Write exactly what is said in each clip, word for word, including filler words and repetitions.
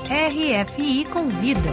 R F I Convida.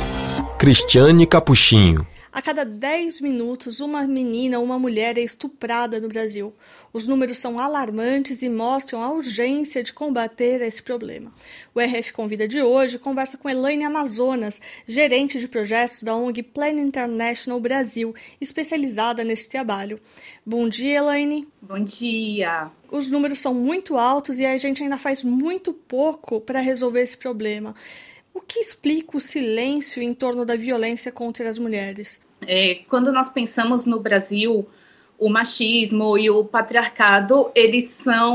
Cristiane Capuchinho. A cada dez minutos, uma menina ou uma mulher é estuprada no Brasil. Os números são alarmantes e mostram a urgência de combater esse problema. O R F Convida de hoje conversa com Elaine Amazonas, gerente de projetos da O N G Plan International Brasil, especializada nesse trabalho. Bom dia, Elaine. Bom dia. Os números são muito altos e a gente ainda faz muito pouco para resolver esse problema. O que explica o silêncio em torno da violência contra as mulheres? É, quando nós pensamos no Brasil, o machismo e o patriarcado, eles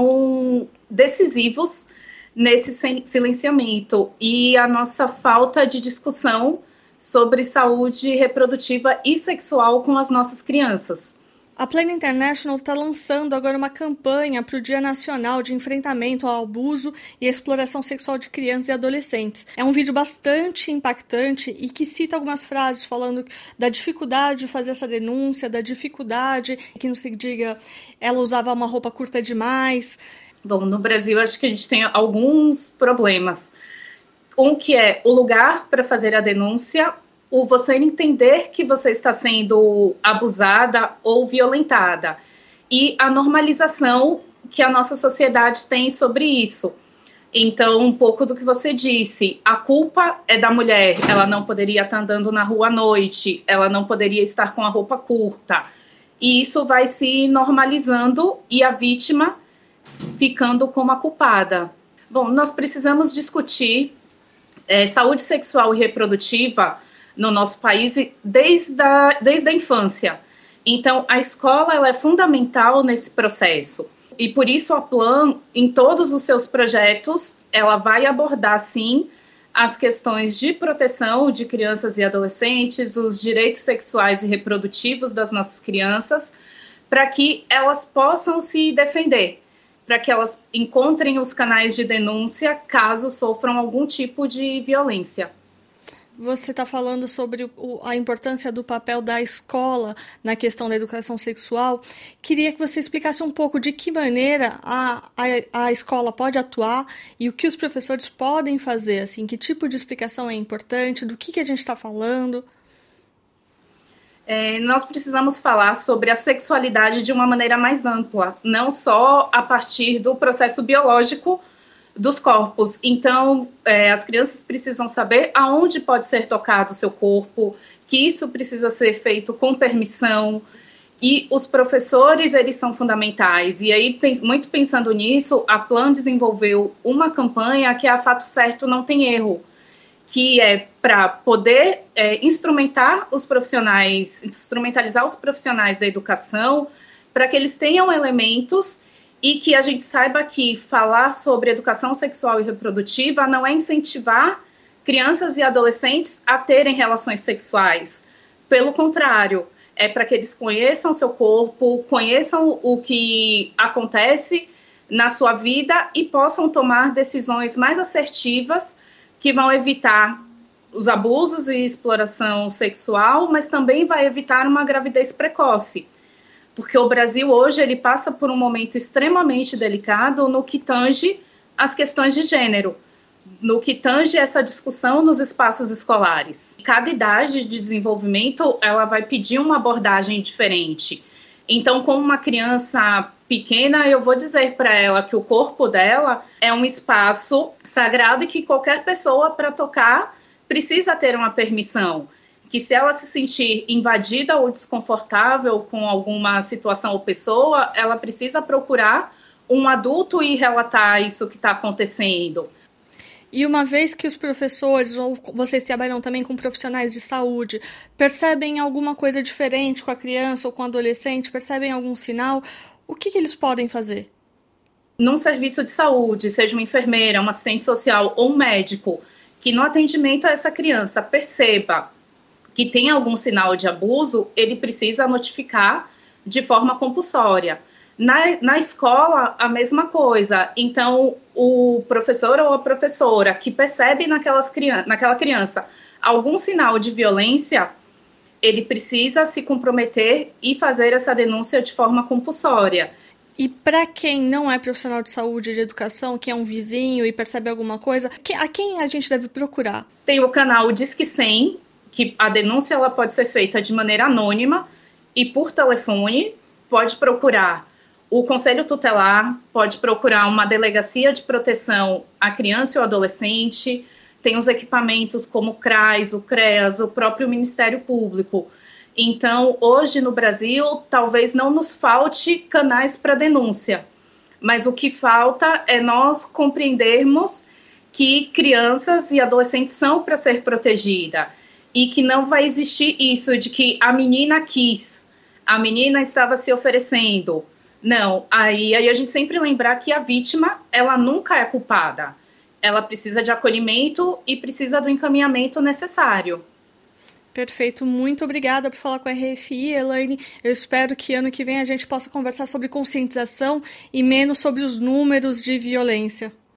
são decisivos nesse silenciamento e a nossa falta de discussão sobre saúde reprodutiva e sexual com as nossas crianças. A Plan International está lançando agora uma campanha para o Dia Nacional de Enfrentamento ao Abuso e Exploração Sexual de Crianças e Adolescentes. É um vídeo bastante impactante e que cita algumas frases falando da dificuldade de fazer essa denúncia, da dificuldade que não se diga ela usava uma roupa curta demais. Bom, no Brasil acho que a gente tem alguns problemas. Um que é o lugar para fazer a denúncia, o você entender que você está sendo abusada ou violentada e a normalização que a nossa sociedade tem sobre isso. Então, um pouco do que você disse, a culpa é da mulher, ela não poderia estar andando na rua à noite, ela não poderia estar com a roupa curta. E isso vai se normalizando e a vítima ficando como a culpada. Bom, nós precisamos discutir é, saúde sexual e reprodutiva no nosso país desde a, desde a infância. Então, a escola ela é fundamental nesse processo. E por isso a Plan, em todos os seus projetos, ela vai abordar, sim, as questões de proteção de crianças e adolescentes, os direitos sexuais e reprodutivos das nossas crianças, para que elas possam se defender, para que elas encontrem os canais de denúncia caso sofram algum tipo de violência. Você está falando sobre o, a importância do papel da escola na questão da educação sexual. Queria que você explicasse um pouco de que maneira a, a, a escola pode atuar e o que os professores podem fazer, assim, que tipo de explicação é importante, do que, que a gente está falando. É, nós precisamos falar sobre a sexualidade de uma maneira mais ampla, não só a partir do processo biológico dos corpos. Então, é, as crianças precisam saber aonde pode ser tocado o seu corpo, que isso precisa ser feito com permissão, e os professores, eles são fundamentais. E aí, muito pensando nisso, a Plan desenvolveu uma campanha que é a Fato Certo Não Tem Erro, que é para poder é, instrumentar os profissionais, instrumentalizar os profissionais da educação, para que eles tenham elementos e que a gente saiba que falar sobre educação sexual e reprodutiva não é incentivar crianças e adolescentes a terem relações sexuais. Pelo contrário, é para que eles conheçam seu corpo, conheçam o que acontece na sua vida e possam tomar decisões mais assertivas que vão evitar os abusos e exploração sexual, mas também vai evitar uma gravidez precoce. Porque o Brasil hoje ele passa por um momento extremamente delicado no que tange as questões de gênero, no que tange essa discussão nos espaços escolares. Cada idade de desenvolvimento ela vai pedir uma abordagem diferente. Então, como uma criança pequena, eu vou dizer para ela que o corpo dela é um espaço sagrado e que qualquer pessoa para tocar precisa ter uma permissão. Que se ela se sentir invadida ou desconfortável com alguma situação ou pessoa, ela precisa procurar um adulto e relatar isso que está acontecendo. E uma vez que os professores, ou vocês trabalham também com profissionais de saúde, percebem alguma coisa diferente com a criança ou com o adolescente, percebem algum sinal, o que, que eles podem fazer? Num serviço de saúde, seja uma enfermeira, um assistente social ou um médico, que no atendimento a essa criança perceba que tem algum sinal de abuso, ele precisa notificar de forma compulsória. Na, na escola, a mesma coisa. Então, o professor ou a professora que percebe naquelas crian- naquela criança algum sinal de violência, ele precisa se comprometer e fazer essa denúncia de forma compulsória. E para quem não é profissional de saúde e de educação, que é um vizinho e percebe alguma coisa, a quem a gente deve procurar? Tem o canal Disque cem, que a denúncia ela pode ser feita de maneira anônima e por telefone. Pode procurar o Conselho Tutelar, pode procurar uma delegacia de proteção à criança ou adolescente. Tem os equipamentos como o CRAS, o CREAS, o próprio Ministério Público. Então, hoje no Brasil, talvez não nos falte canais para denúncia, mas o que falta é nós compreendermos que crianças e adolescentes são para ser protegidas e que não vai existir isso de que a menina quis, a menina estava se oferecendo. Não, aí, aí a gente sempre lembrar que a vítima, ela nunca é culpada. Ela precisa de acolhimento e precisa do encaminhamento necessário. Perfeito, muito obrigada por falar com a R F I, Elaine. Eu espero que ano que vem a gente possa conversar sobre conscientização e menos sobre os números de violência.